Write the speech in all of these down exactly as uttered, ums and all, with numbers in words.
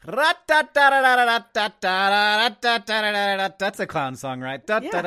That's a clown song, right?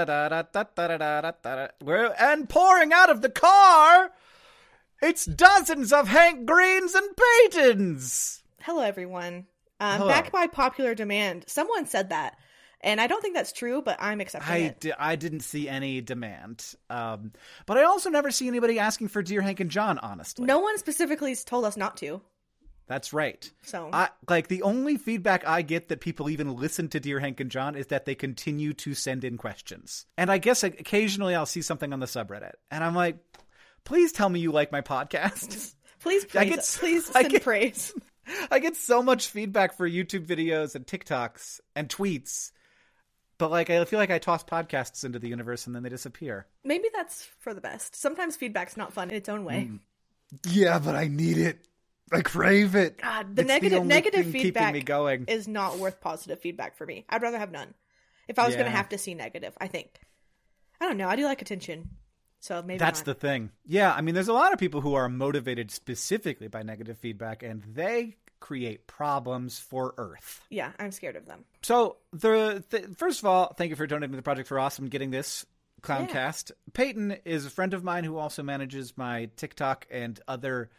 Yeah. And pouring out of the car, it's dozens of Hank Greens and Peytons. Hello, everyone. Um, Hello. Back by popular demand. Someone said that. And I don't think that's true, but I'm accepting I, it. di- I didn't see any demand. Um, but I also never see anybody asking for Dear Hank and John, honestly. No one specifically told us not to. That's right. So, I, like, the only feedback I get that people even listen to Dear Hank and John is that they continue to send in questions. And I guess like, occasionally I'll see something on the subreddit. And I'm like, please tell me you like my podcast. Please praise get, it. Please I send get, praise. I get so much feedback for YouTube videos and TikToks and tweets. But, like, I feel like I toss podcasts into the universe and then they disappear. Maybe that's for the best. Sometimes feedback's not fun in its own way. Mm. Yeah, but I need it. I crave it. God, the it's negative the only negative thing feedback keeping me going. is not worth positive feedback for me. I'd rather have none. If I was Yeah. going to have to see negative, I think. I don't know. I do like attention. So maybe That's not. the thing. Yeah, I mean, there's a lot of people who are motivated specifically by negative feedback, and they create problems for Earth. Yeah, I'm scared of them. So, the, the first of all, thank you for donating to the Project for Awesome, getting this Clowncast. Yeah. Peyton is a friend of mine who also manages my TikTok and other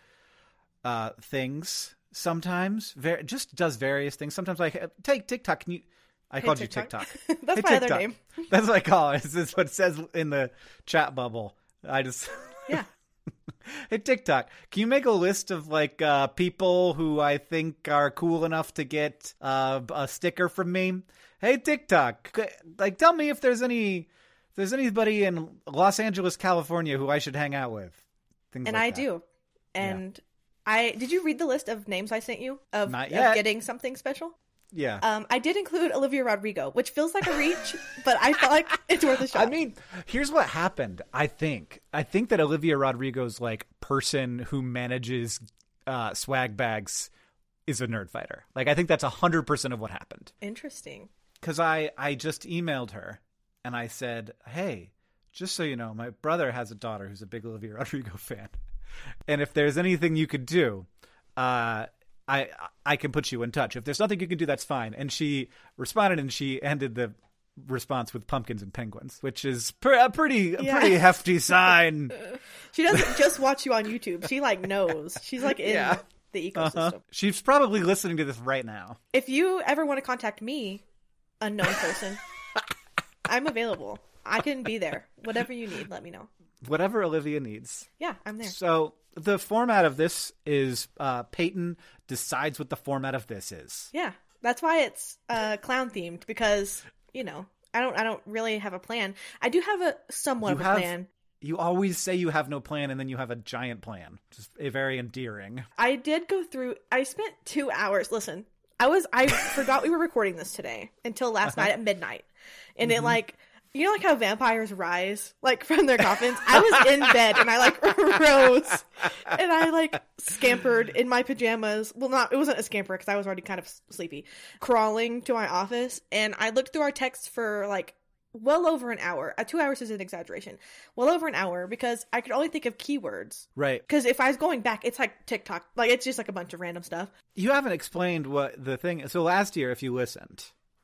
uh, things. Sometimes, ver- just does various things. Sometimes, like, take TikTok. Can you? I Hey, called TikTok. you TikTok. That's Hey, my TikTok. other name. That's what I call it. This is what it says in the chat bubble. I just Yeah. Hey, TikTok, can you make a list of, like, uh, people who I think are cool enough to get uh, a sticker from me? Hey, TikTok, like, tell me if there's any, if there's anybody in Los Angeles, California who I should hang out with. Things And like I that. do. And yeah. I did you read the list of names I sent you of, Not of yet. getting something special? Yeah. Um, I did include Olivia Rodrigo, which feels like a reach, but I felt like it's worth a shot. I mean, here's what happened. I think. I think that Olivia Rodrigo's, like, person who manages uh, swag bags is a nerd fighter. Like, I think that's one hundred percent of what happened. Interesting. Because I, I just emailed her, and I said, hey, just so you know, my brother has a daughter who's a big Olivia Rodrigo fan. And if there's anything you could do, uh... I I can put you in touch. If there's nothing you can do, that's fine. And she responded, and she ended the response with pumpkins and penguins, which is pr- a pretty a Yeah. pretty hefty sign. She doesn't just watch you on YouTube. She like knows. She's like in Yeah. the ecosystem. Uh-huh. She's probably listening to this right now. If you ever want to contact me, unknown person, I'm available. I can be there. Whatever you need, let me know. Whatever Olivia needs. Yeah, I'm there. So the format of this is uh, Peyton decides what the format of this is. Yeah, that's why it's uh, clown themed because you know I don't I don't really have a plan. I do have a somewhat You of a have- plan. You always say you have no plan, and then you have a giant plan. Just a very endearing. I did go through. I spent two hours. Listen, I was I forgot we were recording this today until last night at midnight, and Mm-hmm. it like. You know, like how vampires rise, like, from their coffins? I was in bed, and I, like, rose, and I, like, scampered in my pajamas. Well, not, it wasn't a scamper, because I was already kind of sleepy. Crawling to my office, and I looked through our texts for, like, well over an hour. Uh, two hours is an exaggeration. Well over an hour, because I could only think of keywords. Right. Because if I was going back, it's like TikTok. Like, it's just, like, a bunch of random stuff. You haven't explained what the thing is. So last year, if you listened,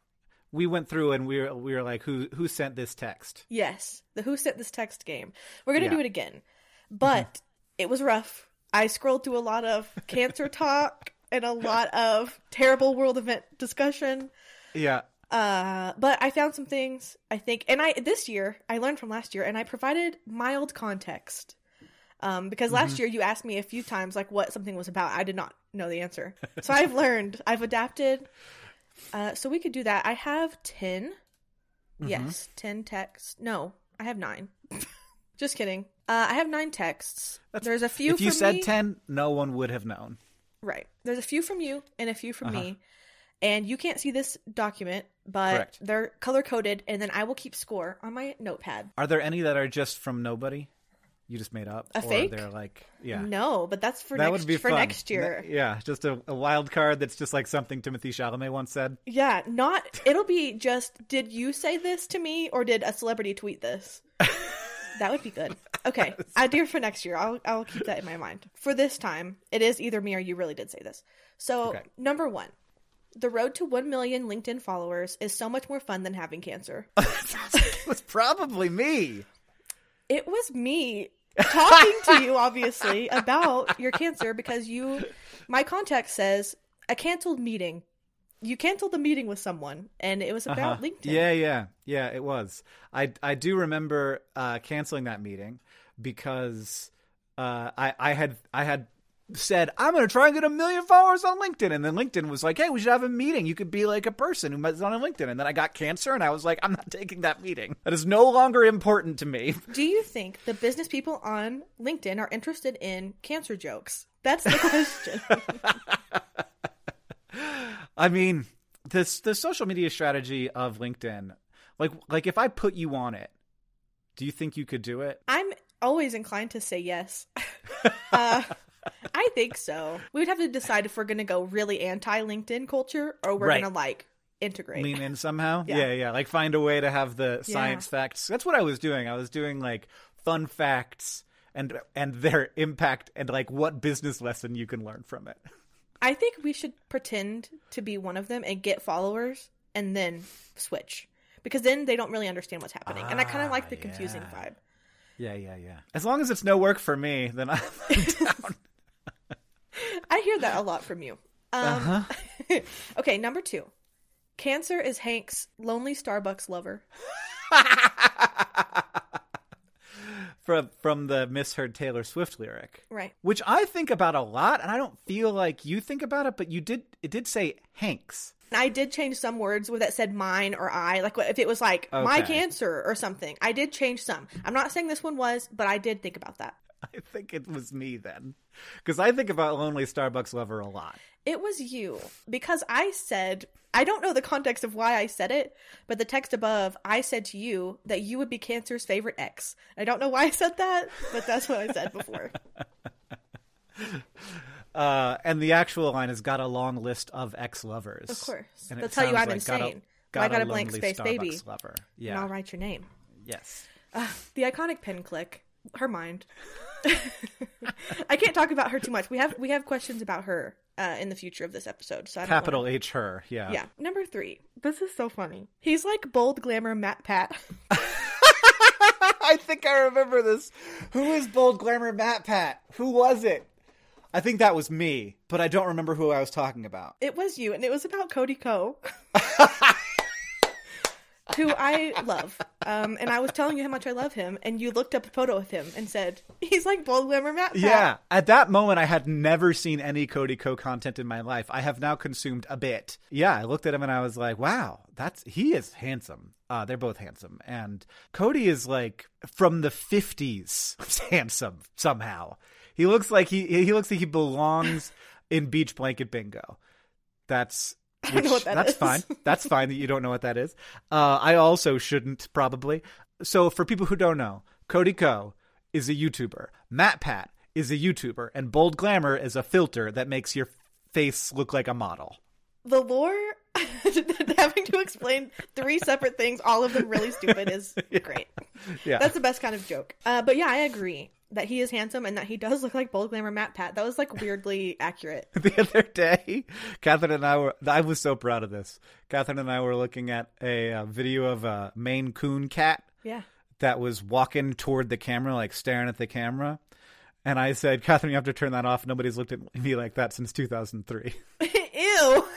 we went through and we were, we were like, who who sent this text? Yes, the Who Sent This Text game. We're going to Yeah. do it again. But Mm-hmm. it was rough. I scrolled through a lot of cancer talk and a lot of terrible world event discussion. Yeah. Uh, but I found some things, I think. And I this year, I learned from last year, and I provided mild context. Um, because last Mm-hmm. year you asked me a few times, like, what something was about. I did not know the answer. So I've learned. I've adapted. Uh, so we could do that. I have ten. Mm-hmm. Yes, ten texts. No, I have nine. Just kidding. Uh, I have nine texts. That's- There's a few If you from said me. ten, no one would have known. Right. There's a few from you and a few from Uh-huh. me. And you can't see this document, but Correct. they're color-coded, and then I will keep score on my notepad. Are there any that are just from nobody? You just made up? A or fake? They're like, yeah. No, but that's for that next would be for fun. next year. Ne- yeah, just a, a wild card that's just like something Timothée Chalamet once said. Yeah, not it'll be just did you say this to me or did a celebrity tweet this? That would be good. Okay, I do it for next year. I'll I'll keep that in my mind. For this time, it is either me or you really did say this. So, Okay. number one, The road to one million LinkedIn followers is so much more fun than having cancer. It was probably me. It was me talking to you, obviously, about your cancer because you, my contact says, a canceled meeting. You canceled the meeting with someone, and it was about uh-huh. LinkedIn. Yeah, yeah, yeah, it was. I, I do remember uh, canceling that meeting because uh, I, I had I had said, I'm going to try and get a million followers on LinkedIn. And then LinkedIn was like, hey, we should have a meeting. You could be like a person who is on LinkedIn. And then I got cancer, and I was like, I'm not taking that meeting. That is no longer important to me. Do you think the business people on LinkedIn are interested in cancer jokes? That's the question. I mean, this the social media strategy of LinkedIn, like like if I put you on it, do you think you could do it? I'm always inclined to say yes. uh, I think so. We would have to decide if we're going to go really anti-LinkedIn culture or we're Right. going to like integrate. Lean in somehow? Yeah. yeah, yeah. Like find a way to have the Yeah. science facts. That's what I was doing. I was doing like fun facts and and their impact and like what business lesson you can learn from it. I think we should pretend to be one of them and get followers and then switch. Because then they don't really understand what's happening. and I kind of Ah, like the confusing yeah. vibe. Yeah, yeah, yeah. As long as it's no work for me, then I'm down. I hear that a lot from you. Um, Uh-huh. Okay, number two. Cancer is Hank's lonely Starbucks lover. from from the misheard Taylor Swift lyric. Right. Which I think about a lot, and I don't feel like you think about it, but you did it did say Hanks. I did change some words where that said mine or I. Like if it was like my Okay. cancer or something. I did change some. I'm not saying this one was, but I did think about that. I think it was me then. Because I think about Lonely Starbucks Lover a lot. It was you. Because I said, I don't know the context of why I said it, but the text above, I said to you that you would be Cancer's favorite ex. I don't know why I said that, but that's what I said before. Uh, and the actual line has got a long list of ex-lovers. Of course. And it They'll tell you sounds I'm like got a- insane. Got I got a a blank lonely space, Starbucks baby. Lover. And Yeah. I'll write your name. Yes. Uh, the iconic pin click. Her mind. I can't talk about her too much. We have we have questions about her uh, in the future of this episode. So I don't Capital wanna... H her. Yeah. Yeah. Number three. This is so funny. He's like bold glamour Matt Pat. I think I remember this. Who is Bold Glamour Matt Pat? Who was it? I think that was me, but I don't remember who I was talking about. It was you, and it was about Cody Ko. Who I love. Um, and I was telling you how much I love him, and you looked up a photo of him and said, he's like Bold Glamour Matt Pat. Yeah. At that moment, I had never seen any Cody Ko content in my life. I have now consumed a bit. Yeah, I looked at him and I was like, wow, that's he is handsome. Uh, they're both handsome. And Cody is like from the fifties handsome somehow. He looks like he he looks like he belongs in Beach Blanket Bingo. That's I don't know what that that's is. fine. That's fine that you don't know what that is. Uh, I also shouldn't probably. So for people who don't know, Cody Ko is a YouTuber. Matt Pat is a YouTuber, and Bold Glamour is a filter that makes your face look like a model. The lore, having to explain three separate things, all of them really stupid, is great. Yeah, That's the best kind of joke. Uh, but yeah, I agree that he is handsome and that he does look like Bold Glamour Matt Pat. That was like weirdly accurate. the other day, Catherine and I were, I was so proud of this. Catherine and I were looking at a, uh video of a Maine Coon cat Yeah. that was walking toward the camera, like staring at the camera. And I said, Catherine, you have to turn that off. Nobody's looked at me like that since two thousand three. Ew.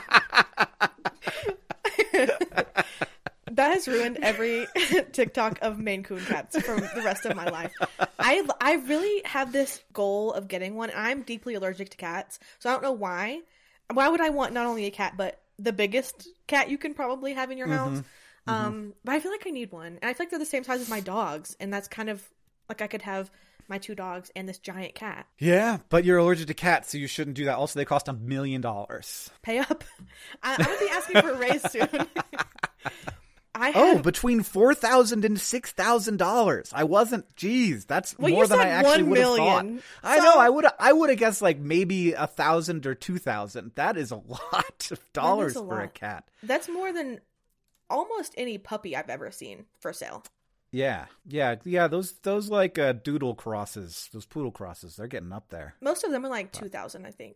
That has ruined every TikTok of Maine Coon cats for the rest of my life. I, I really have this goal of getting one. I'm deeply allergic to cats, so I don't know why. Why would I want not only a cat, but the biggest cat you can probably have in your house? Mm-hmm. Um, but I feel like I need one. And I feel like they're the same size as my dogs, and that's kind of like I could have my two dogs and this giant cat. Yeah, but you're allergic to cats, so you shouldn't do that. Also, they cost a million dollars. Pay up. I, I'm going to be asking for a raise soon. I Oh, have, between four thousand and six thousand dollars. I wasn't. Geez, that's Well, more you than I said actually one would have thought. million, I so- know. I would. I would have guessed like maybe a thousand or two thousand. That is a lot of dollars a for a lot. cat. That's more than almost any puppy I've ever seen for sale. Yeah, yeah, yeah. Those those like uh, doodle crosses, those poodle crosses, they're getting up there. Most of them are like two thousand, I think.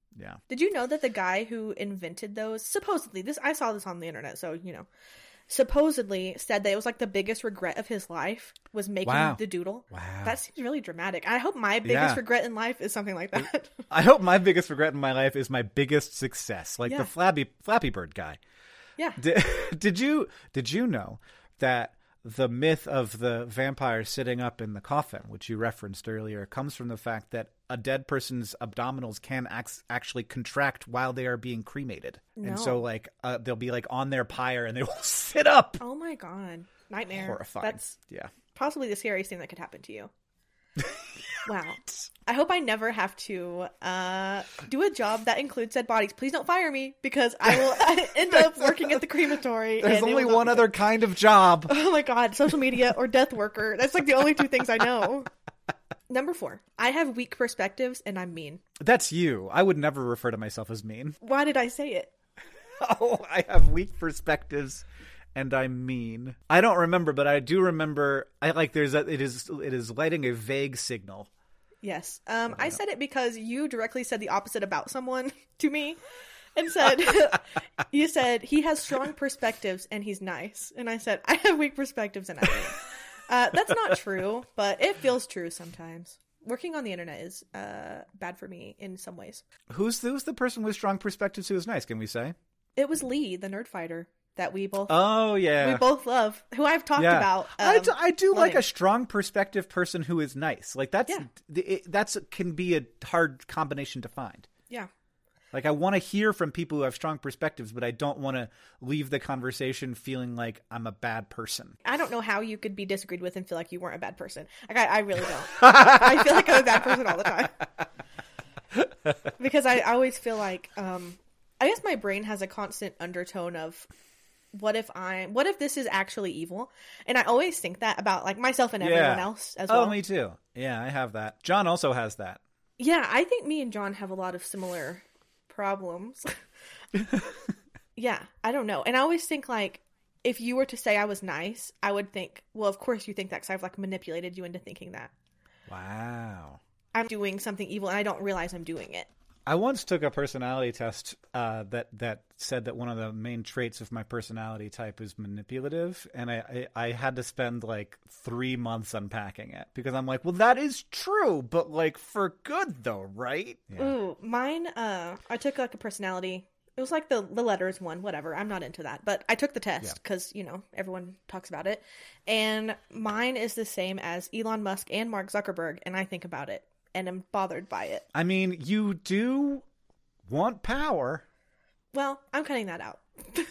Yeah. Did you know that the guy who invented those, supposedly, this I saw this on the internet, so, you know, supposedly said that it was like the biggest regret of his life was making Wow. the doodle. Wow. That seems really dramatic. I hope my biggest Yeah. regret in life is something like that. I hope my biggest regret in my life is my biggest success, like Yeah. the Flappy Flappy Bird guy. Yeah. Did, did you did you know that the myth of the vampire sitting up in the coffin, which you referenced earlier, comes from the fact that a dead person's abdominals can ac- actually contract while they are being cremated, No. and so like uh, they'll be like on their pyre and they will sit up. Oh my god. Nightmare. Horrifying. That's Yeah. possibly the scariest thing that could happen to you. Wow. I hope I never have to uh, do a job that includes dead bodies. Please don't fire me because I will end up working at the crematory. There's and it only will not one be other kind of job. good. Oh my god, social media or death worker. That's like the only two things I know. Number four, I have weak perspectives and I'm mean. That's you. I would never refer to myself as mean. Why did I say it? Oh, I have weak perspectives and I'm mean. I don't remember, but I do remember I like there's a it is it is lighting a vague signal. Yes. Um, I said it because you directly said the opposite about someone to me and said, you said he has strong perspectives and he's nice. And I said, I have weak perspectives and I'm mean. Uh, that's not true, but it feels true sometimes. Working on the internet is uh, bad for me in some ways. Who's who's the person with strong perspectives who is nice, can we say? It was Lee, the nerd fighter that we both Oh, yeah. we both love, who I've talked Yeah. about. Um, I do, I do like loving. a strong perspective person who is nice. Like that's Yeah. it, that's can be a hard combination to find. Yeah. Like I want to hear from people who have strong perspectives, but I don't want to leave the conversation feeling like I'm a bad person. I don't know how you could be disagreed with and feel like you weren't a bad person. Like I, I really don't. I feel like I'm a bad person all the time. Because I, I always feel like, um, I guess my brain has a constant undertone of, what if I, what if this is actually evil? And I always think that about like myself and everyone Yeah. else as well. Oh, me too. Yeah, I have that. John also has that. Yeah, I think me and John have a lot of similar problems. Yeah, I don't know. And I always think like, if you were to say I was nice, I would think, well, of course you think that because I've like manipulated you into thinking that Wow. I'm doing something evil and I don't realize I'm doing it. I once took a personality test uh, that that said that one of the main traits of my personality type is manipulative, and I, I, I had to spend like three months unpacking it because I'm like, well, that is true, but like for good though, right? Yeah. Ooh, mine, uh, I took like a personality. It was like the, the letters one, whatever. I'm not into that, but I took the test because, you know, everyone talks about it. And mine is the same as Elon Musk and Mark Zuckerberg, and I think about it and am bothered by it. I mean, you do want power. Well, I'm cutting that out.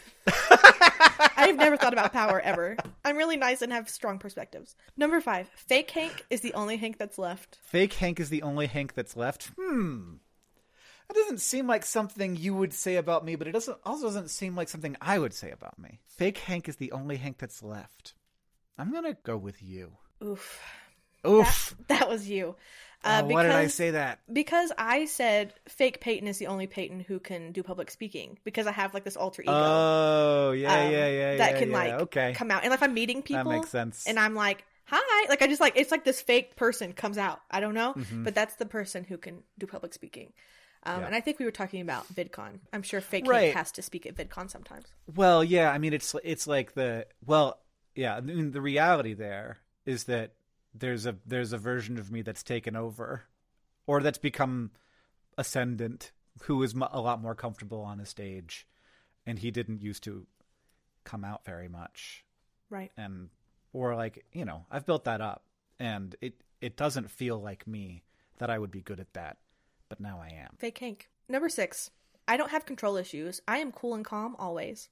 I've never thought about power ever. I'm really nice and have strong perspectives. Number five, fake Hank is the only Hank that's left. Fake Hank is the only Hank that's left. Hmm. That doesn't seem like something you would say about me, but it doesn't also doesn't seem like something I would say about me. Fake Hank is the only Hank that's left. I'm gonna go with you. Oof. Oof. That, that was you. Uh, Oh, why did I because- say that? Because I said fake Peyton is the only Peyton who can do public speaking because I have like this alter ego. Oh, yeah, um, yeah, yeah, that yeah, can yeah. like okay. come out. And if I'm meeting people, That makes sense. and I'm like, hi, like I just like, it's like this fake person comes out. I don't know, Mhm. but that's the person who can do public speaking. Um, Yeah. And I think we were talking about VidCon. I'm sure fake Right. Hank has to speak at VidCon sometimes. Well, yeah, I mean, it's it's like the well, yeah. I mean, the reality there is that there's a there's a version of me that's taken over, or that's become ascendant, who is mu- a lot more comfortable on a stage, and he didn't used to come out very much, Right. and or like you know, I've built that up, and it it doesn't feel like me that I would be good at that, but now I am. Fake Hank. Number six. I don't have control issues. I am cool and calm always.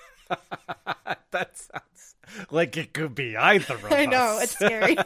That sounds like it could be either of I know, us. it's scary.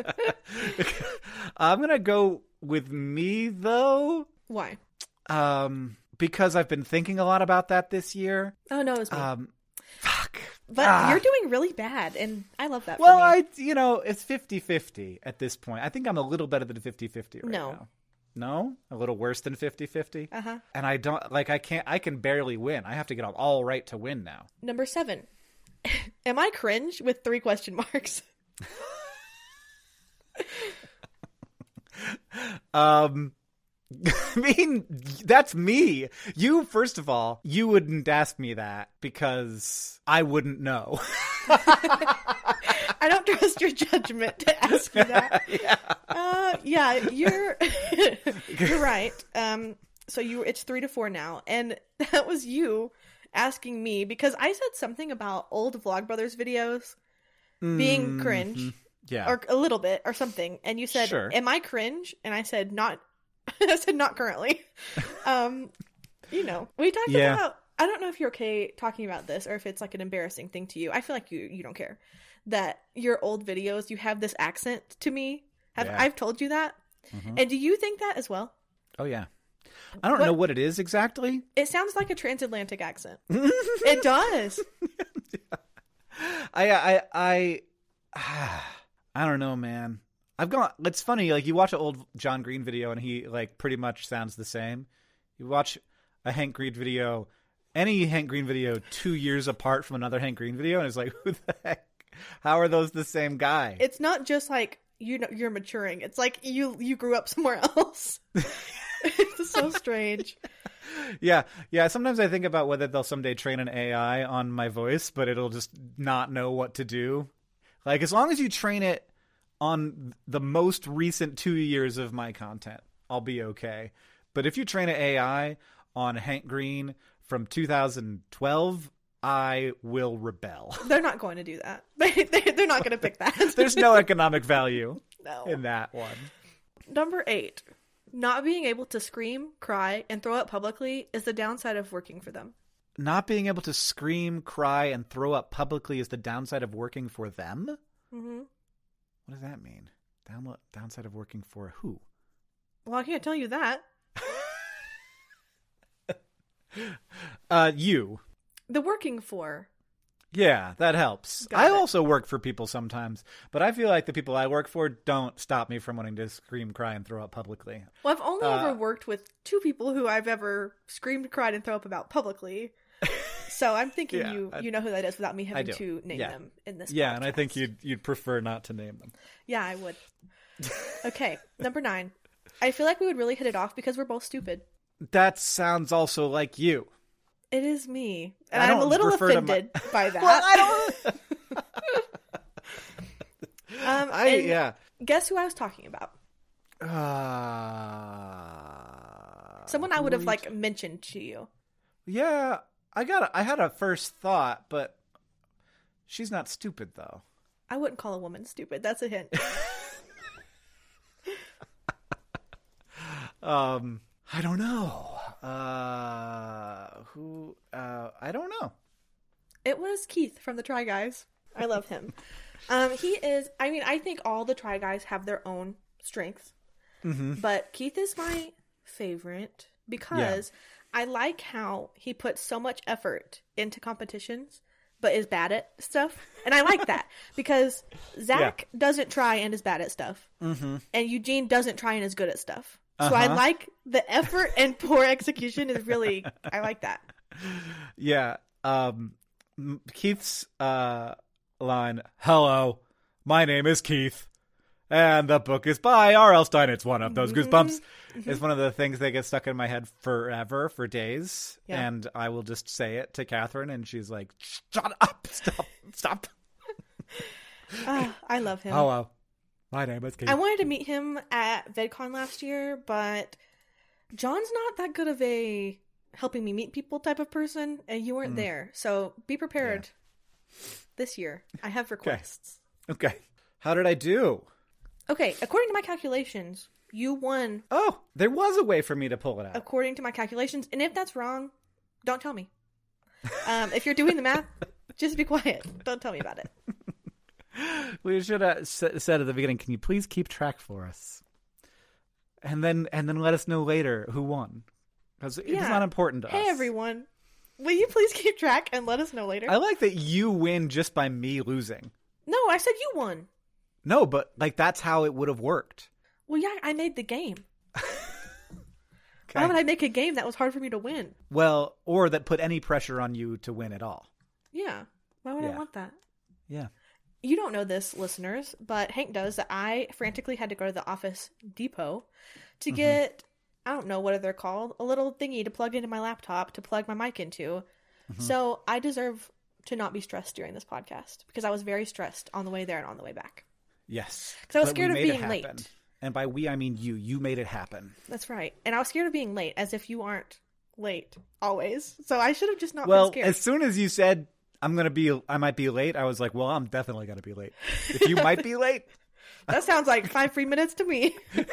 I'm gonna go with me though, Why? um, because I've been thinking a lot about that this year. Oh no, it was me. Um, fuck. but ah. you're doing really bad, and I love that. Well, for me. I, you know, it's fifty-fifty at this point. I think I'm a little better than fifty-fifty right No. now. No? A little worse than fifty-fifty? Uh-huh. And I don't, like, I can't, I can barely win. I have to get all right to win now. Number seven. Am I cringe with three question marks? Um, I mean, that's me. You, first of all, you wouldn't ask me that because I wouldn't know. I don't trust your judgment to ask you that. Yeah. Uh, yeah, you're you're right. Um, so you it's three to four now, and that was you asking me because I said something about old Vlogbrothers videos being Mm-hmm. cringe, Yeah. or a little bit, or something, and you said, Sure. "Am I cringe?" And I said, "Not." I said, "Not currently." Um, you know, we talked Yeah. about. I don't know if you're okay talking about this, or if it's like an embarrassing thing to you. I feel like you you don't care that your old videos you have this accent to me. Have Yeah. I've told you that? Mhm. And do you think that as well? Oh, yeah. I don't What- know what it is exactly. It sounds like a transatlantic accent. It does. I, I, I, I don't know, man. I've gone, it's funny, like, you watch an old John Green video and he, like, pretty much sounds the same. You watch a Hank Green video, any Hank Green video two years apart from another Hank Green video, and it's like, who the heck? How are those the same guy? It's not just like you know you're maturing. It's like you you grew up somewhere else. It's so strange. Yeah, yeah. Sometimes I think about whether they'll someday train an A I on my voice, but it'll just not know what to do. Like, as long as you train it on the most recent two years of my content, I'll be okay. But if you train an A I on Hank Green from two thousand twelve, I will rebel. They're not going to do that. They, they they're not going to pick that. There's no economic value no. in that one. Number eight, not being able to scream, cry, and throw up publicly is the downside of working for them. Not being able to scream, cry, and throw up publicly is the downside of working for them? Mm-hmm. What does that mean? Down- downside of working for who? Well, I can't tell you that. Uh, you. The working for. Yeah, that helps. Got I it. also work for people sometimes, but I feel like the people I work for don't stop me from wanting to scream, cry, and throw up publicly. Well, I've only Uh, ever worked with two people who I've ever screamed, cried, and throw up about publicly. So I'm thinking Yeah, you I- you know who that is without me having do. to name Yeah. them in this. Yeah, and I think podcast. you'd you'd prefer not to name them. Yeah, I would. Okay, number nine. I feel like we would really hit it off because we're both stupid. That sounds also like you. It is me, and I I'm a don't little refer to my- offended by that. Well, I don't. um, I and yeah. Guess who I was talking about? Uh, Someone I who would were have you like t- mentioned to you. Yeah, I got. A, I had a first thought, but she's not stupid though. I wouldn't call a woman stupid. That's a hint. Um, I don't know. Uh, who? Uh, I don't know. It was Keith from the Try Guys. I love him. um, he is. I mean, I think all the Try Guys have their own strengths, Mm-hmm. but Keith is my favorite because I like how he puts so much effort into competitions, but is bad at stuff, and I like that because Zach doesn't try and is bad at stuff, Mm-hmm. and Eugene doesn't try and is good at stuff. So I Uh-huh. like the effort and poor execution is really. I like that. Yeah. Um, m- Keith's uh line. Hello, my name is Keith, and the book is by R L. Stein. It's one of those goosebumps. It's one of the things that get stuck in my head forever, for days, Yeah. and I will just say it to Catherine, and she's like, "Shut up! Stop! Stop!" Ah, I love him. Hello, my name is Keith. I wanted to meet him at VidCon last year, but John's not that good of a helping me meet people type of person, and you weren't there. So be prepared this year. I have requests. Okay, how did I do? Okay, according to my calculations, you won Oh, there was a way for me to pull it out. according to my calculations, and if that's wrong, don't tell me. Um, if you're doing the math, just be quiet. Don't tell me about it. We should have s- said at the beginning, "Can you please keep track for us?" And then and then let us know later who won, because it's Yeah. not important to us. Hey, everyone. Will you please keep track and let us know later? I like that you win just by me losing. No, I said you won. No, but like that's how it would have worked. Well, yeah, I made the game. Okay. Why would I make a game that was hard for me to win? Well, or that put any pressure on you to win at all. Yeah. Why would I Yeah. want that? Yeah. You don't know this, listeners, but Hank does that I frantically had to go to the Office Depot to get I don't know what they're called, a little thingy to plug into my laptop to plug my mic into. Mm-hmm. So I deserve to not be stressed during this podcast because I was very stressed on the way there and on the way back. Yes. Because I was scared of being late. And by we, I mean you. You made it happen. That's right. And I was scared of being late, as if you aren't late always. So I should have just not well, been scared. Well, as soon as you said, I'm going to be, I might be late, I was like, well, I'm definitely going to be late. If you might be late. That sounds like five free minutes to me.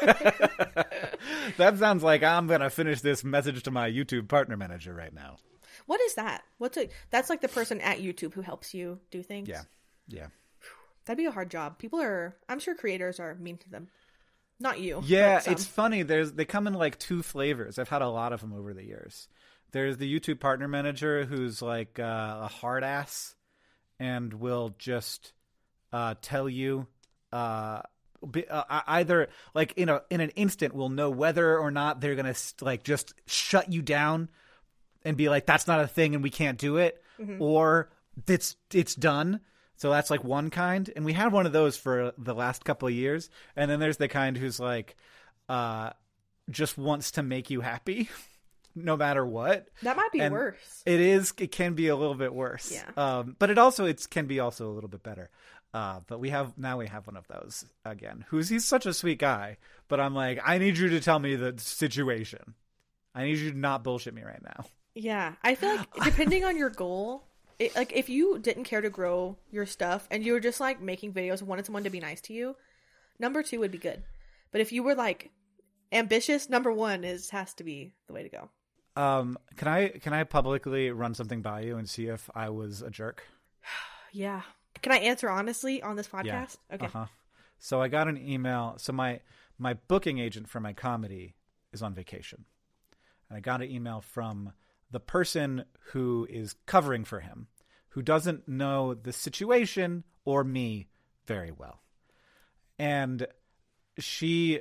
That sounds like I'm going to finish this message to my YouTube partner manager right now. What is that? What's a, that's like the person at YouTube who helps you do things? Yeah. Yeah. That'd be a hard job. People are, I'm sure creators are mean to them. Not you. Yeah, it's funny. There's They come in like two flavors. I've had a lot of them over the years. There's the YouTube partner manager who's like uh, a hard ass and will just uh, tell you uh, be, uh, either like in a in an instant will know whether or not they're gonna like just shut you down and be like, that's not a thing and we can't do it, mm-hmm. or it's it's done. So that's like one kind. And we had one of those for the last couple of years. And then there's the kind who's like, uh, just wants to make you happy no matter what. That might be and worse. It is. It can be a little bit worse. Yeah. Um, but it also, it can be also a little bit better. Uh, but we have, now we have one of those again, who's, he's such a sweet guy, but I'm like, I need you to tell me the situation. I need you to not bullshit me right now. Yeah. I feel like depending on your goal, It, like, if you didn't care to grow your stuff and you were just, like, making videos and wanted someone to be nice to you, number two would be good. But if you were, like, ambitious, number one is has to be the way to go. Um, can I can I publicly run something by you and see if I was a jerk? Yeah. Can I answer honestly on this podcast? Yeah. Okay. Uh-huh. So I got an email. So my, my booking agent for my comedy is on vacation. And I got an email from the person who is covering for him, who doesn't know the situation or me very well. And she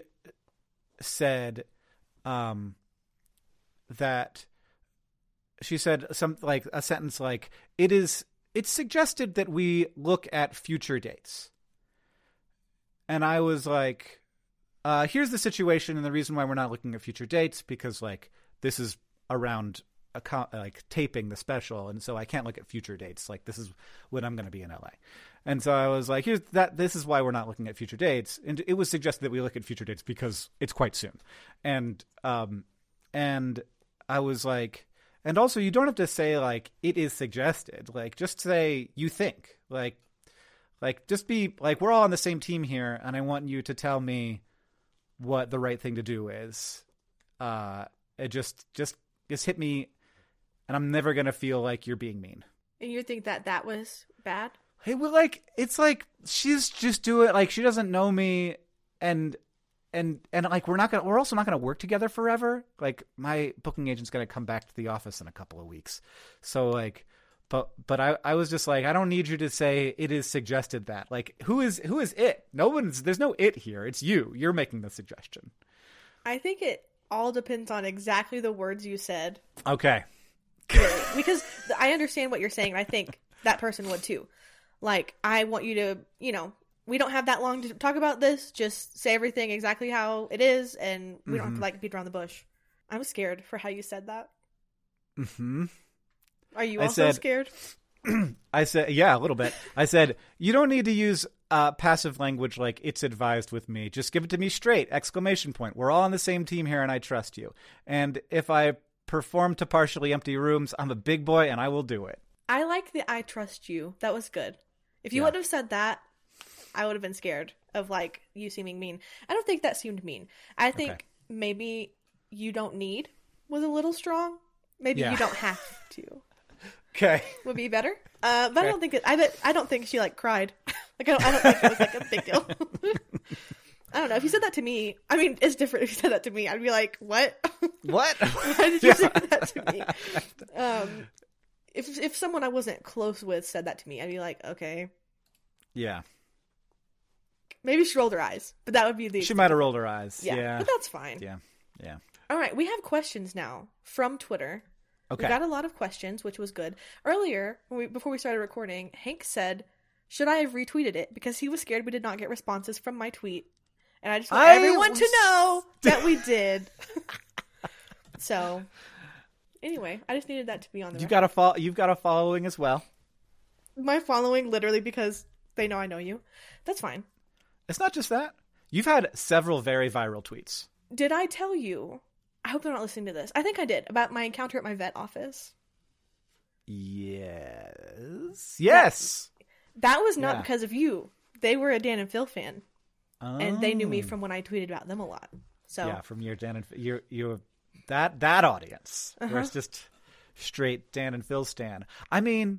said um, that she said some like a sentence like, it is, it's suggested that we look at future dates. And I was like, uh, here's the situation and the reason why we're not looking at future dates, because like this is around A co- like taping the special, and so I can't look at future dates. Like this is when I'm going to be in L A, and so I was like, "Here's that. This is why we're not looking at future dates." And it was suggested that we look at future dates because it's quite soon, and um, and I was like, and also you don't have to say like it is suggested. Like just say you think. Like, like just be like we're all on the same team here, and I want you to tell me what the right thing to do is. Uh, it just just just hit me. And I'm never going to feel like you're being mean. And you think that that was bad? Hey, well, like, it's like, she's just doing, like, she doesn't know me. And, and, and like, we're not going to, we're also not going to work together forever. Like, my booking agent's going to come back to the office in a couple of weeks. So, like, but, but I, I was just like, I don't need you to say it is suggested that. Like, who is, who is it? No one's, there's no it here. It's you. You're making the suggestion. I think it all depends on exactly the words you said. Okay. Really. Because I understand what you're saying, and I think that person would too. Like, I want you to, you know, we don't have that long to talk about this. Just say everything exactly how it is, and we mm-hmm. don't have to, like, beat around the bush. I'm scared for how you said that. Mm-hmm. Are you I also said, scared? I said, yeah, a little bit. I said, you don't need to use uh, passive language like it's advised with me. Just give it to me straight, exclamation point. We're all on the same team here, and I trust you. And if I perform to partially empty rooms, I'm a big boy and I will do it. I like the I trust you. That was good. If you yeah. wouldn't have said that, I would have been scared of like you seeming mean. I don't think that seemed mean. I think okay. maybe you don't need was a little strong. Maybe yeah. you don't have to. Okay. Would be better. Uh, but okay. I don't think it, I bet I don't think she like cried. Like I don't, I don't think it was like a big deal. I don't know. If you said that to me, I mean, it's different if you said that to me. I'd be like, what? What? Why did you yeah. say that to me? Um, if if someone I wasn't close with said that to me, I'd be like, okay. Yeah. Maybe she rolled her eyes, but that would be the... She might have rolled her eyes. Yeah, yeah. But that's fine. Yeah. Yeah. All right. We have questions now from Twitter. Okay. We got a lot of questions, which was good. Earlier, when we, before we started recording, Hank said, should I have retweeted it? Because he was scared we did not get responses from my tweet. And I just want I everyone was... to know that we did. So, anyway, I just needed that to be on the You record. got a fo- You've got a following as well. My following literally because they know I know you. That's fine. It's not just that. You've had several very viral tweets. Did I tell you? I hope they're not listening to this. I think I did about my encounter at my vet office. Yes. Yes. That was not Yeah. because of you. They were a Dan and Phil fan, Oh. and they knew me from when I tweeted about them a lot. So Yeah, from your Dan and your your that that audience Uh-huh. where it's just straight Dan and Phil stan. I mean,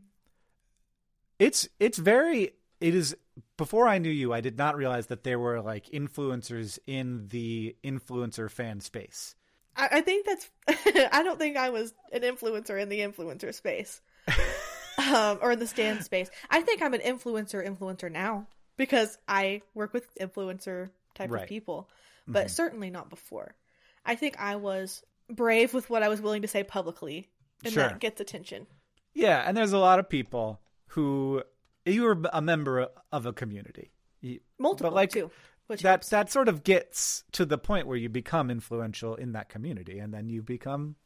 it's it's very it is. Before I knew you, I did not realize that there were like influencers in the influencer fan space. I, I think that's. I don't think I was an influencer in the influencer space, um, or in the stand space. I think I'm an influencer influencer now because I work with influencer type Right. of people, but certainly not before. I think I was brave with what I was willing to say publicly, and Sure. that gets attention. Yeah, and there's a lot of people who you were a member of a community. You- Multiple but like too, which that helps. that sort of gets to the point where you become influential in that community, and then you become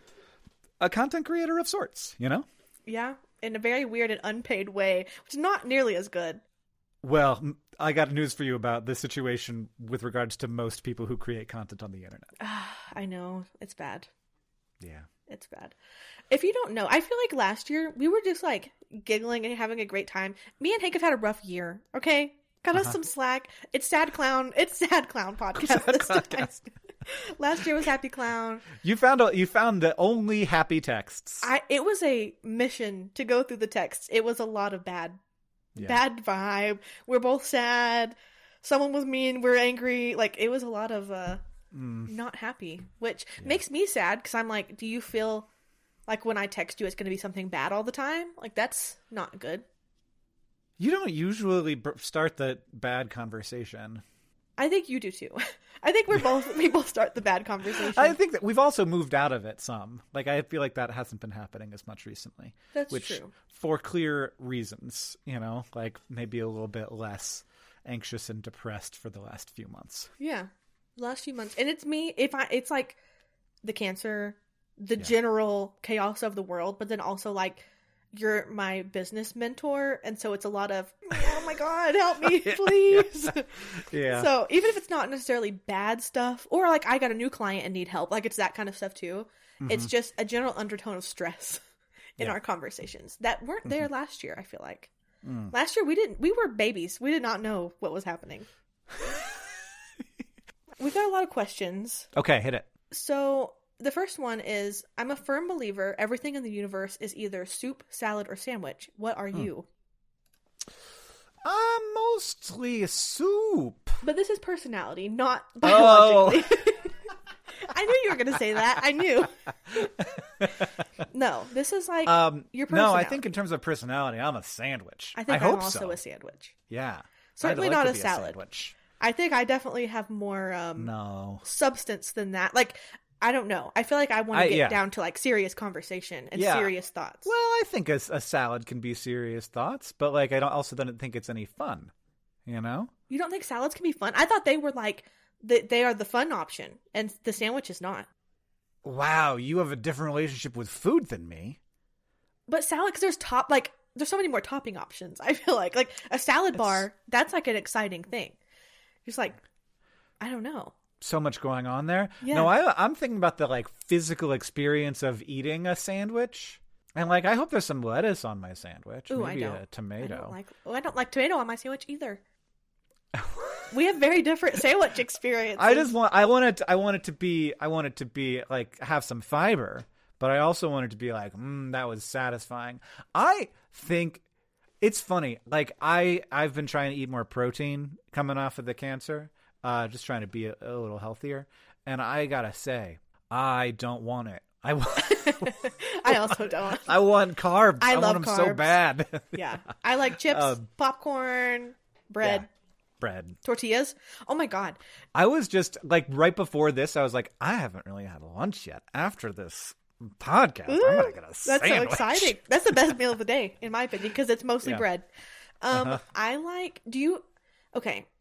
a content creator of sorts, you know? Yeah, in a very weird and unpaid way, which is not nearly as good. Well, m- I got news for you about the situation with regards to most people who create content on the internet. I know, it's bad. Yeah. It's bad. If you don't know, I feel like last year we were just like giggling and having a great time. Me and Hank have had a rough year, okay? Cut us Uh-huh. some slack. It's Sad Clown. It's Sad Clown podcast. Sad this Clown time. cast. Last year was Happy Clown. You found a, you found the only happy texts. I it was a mission to go through the texts. It was a lot of bad Yeah. bad vibe. We're both sad. Someone was mean, we're angry. Like it was a lot of uh Mm. not happy, which makes me sad because I'm like, do you feel like when I text you it's going to be something bad all the time? Like that's not good. You don't usually br- start the bad conversation. I think you do too. I think we're both we both start the bad conversation. I think that we've also moved out of it some. Like I feel like that hasn't been happening as much recently. That's which, true. for clear reasons, you know, like maybe a little bit less anxious and depressed for the last few months. Yeah. Last few months. And it's me if I it's like the cancer, the Yeah. general chaos of the world, but then also like you're my business mentor, and so it's a lot of oh my god, help me, please. Yeah. So even if it's not necessarily bad stuff, or like I got a new client and need help, like it's that kind of stuff too. It's just a general undertone of stress in Yeah. our conversations that weren't there last year, I feel like. Mm. Last year we didn't we were babies. We did not know what was happening. We've got a lot of questions. Okay, hit it. So the first one is, I'm a firm believer everything in the universe is either soup, salad, or sandwich. What are you? Uh, mostly soup. But this is personality, not Oh. biologically. I knew you were going to say that. I knew. No, this is like Um, your no, I personality. think in terms of personality, I'm a sandwich. I think I I'm hope also so. a sandwich. Yeah. Certainly I'd like not to a be salad. sandwich. I think I definitely have more um, No. substance than that. Like, I don't know. I feel like I want I- to get yeah. down to like serious conversation and Yeah. serious thoughts. Well, I think a, a salad can be serious thoughts, but like I don't also don't think it's any fun. You know? You don't think salads can be fun? I thought they were like the, they are the fun option, and the sandwich is not. Wow, you have a different relationship with food than me. But salad, because there's top like there's so many more topping options. I feel like like a salad bar, that's like an exciting thing. Just like I don't know. So much going on there. Yeah. No, I, I'm thinking about the like physical experience of eating a sandwich, and like I hope there's some lettuce on my sandwich. Ooh, I Maybe don't. a I tomato. don't like. Oh, I don't like tomato on my sandwich either. We have very different sandwich experiences. I just want I want it to, I want it to be I want it to be like have some fiber, but I also want it to be like mm, that was satisfying. I think it's funny. Like I I've been trying to eat more protein coming off of the cancer, uh, just trying to be a, a little healthier. And I gotta say, I don't want it. I want I also don't. I want carbs. I I, love want them so carbs. bad. Yeah, I like chips, Um, popcorn, bread, Yeah. Bread. tortillas. Oh my god. I was just like right before this, I was like, I haven't really had lunch yet. After this podcast, I'm gonna get a That's sandwich. so exciting. That's the best meal of the day, in my opinion, because it's mostly Yeah. bread. Um, Uh-huh. I like. Do you? Okay,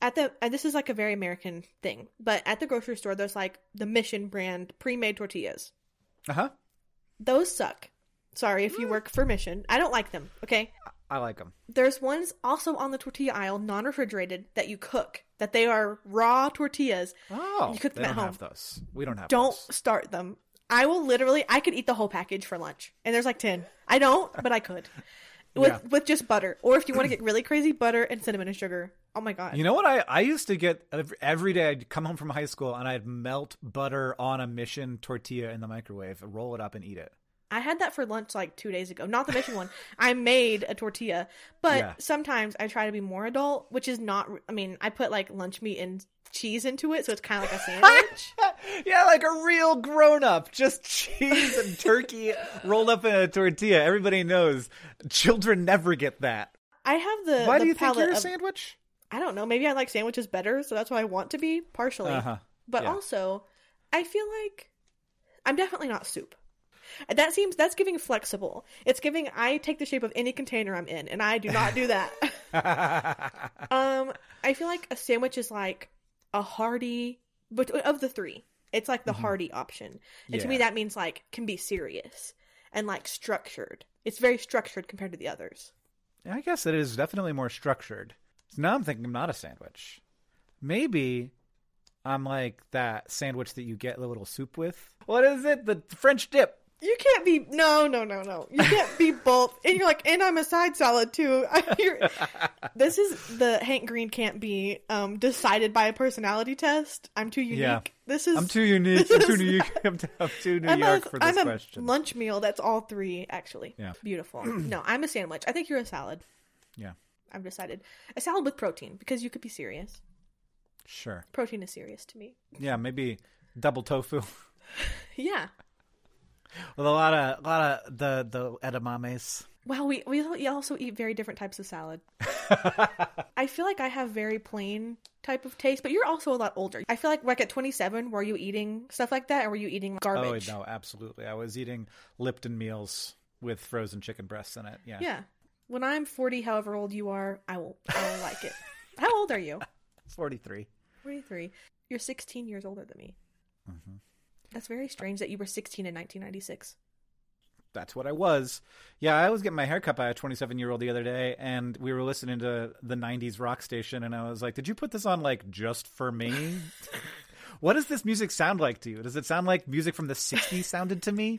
At the and this is like a very American thing, but at the grocery store, there's like the Mission brand pre-made tortillas. Uh huh. Those suck. Sorry if you work for Mission. I don't like them. Okay. I like them. There's ones also on the tortilla aisle, non-refrigerated, that you cook. That they are raw tortillas. Oh, you cook them they at don't home. have those. We don't have. Don't those. start them. I will literally. I could eat the whole package for lunch, and there's like ten. I don't, but I could. With Yeah. with just butter, or if you want to get really crazy, butter and cinnamon and sugar. Oh my god! You know what? I, I used to get every, every day. I'd come home from high school and I'd melt butter on a Mission tortilla in the microwave, roll it up, and eat it. I had that for lunch like two days ago. Not the Mission one. I made a tortilla, but Yeah. sometimes I try to be more adult, which is not. I mean, I put like lunch meat and cheese into it, so it's kind of like a sandwich. Yeah, like a real grown up. Just cheese and turkey rolled up in a tortilla. Everybody knows children never get that. I have the. Why the do you think palate you're a of, sandwich? I don't know. Maybe I like sandwiches better, so that's what I want to be partially. Uh-huh. But Yeah. also, I feel like I'm definitely not soup. That seems that's giving flexible. It's giving I take the shape of any container I'm in, and I do not do that. um, I feel like a sandwich is like a hearty, but of the three, it's like the Mhm. hearty option. And to me, Yeah. that means like can be serious and like structured. It's very structured compared to the others. I guess it is definitely more structured. So now I'm thinking I'm not a sandwich. Maybe I'm like that sandwich that you get a little soup with. What is it? The French dip. You can't be no no no no. You can't be both. And you're like, and I'm a side salad too. You're, this is the Hank Green can't be um, decided by a personality test. I'm too unique. Yeah. This is I'm too unique. I'm too New York. I'm too, I'm too New I'm York a, for this I'm a question. lunch meal that's all three actually. Yeah. Beautiful. No, I'm a sandwich. I think you're a salad. Yeah. I've decided a salad with protein because you could be serious. Sure. Protein is serious to me. Yeah, maybe double tofu Yeah. with a lot of a lot of the the edamames. Wow, we we also eat very different types of salad. I feel like I have very plain type of taste, but you're also a lot older. I feel like like at twenty-seven, were you eating stuff like that, or were you eating garbage? Oh no, absolutely. I was eating Lipton meals with frozen chicken breasts in it. Yeah. Yeah. When I'm forty, however old you are, I will I will like it. How old are you? forty-three. forty-three. You're sixteen years older than me. Mm-hmm. That's very strange that you were sixteen in nineteen ninety-six. That's what I was. Yeah, I was getting my hair cut by a twenty-seven-year-old the other day, and we were listening to the nineties rock station, and I was like, did you put this on, like, just for me? What does this music sound like to you? Does it sound like music from the sixties sounded to me?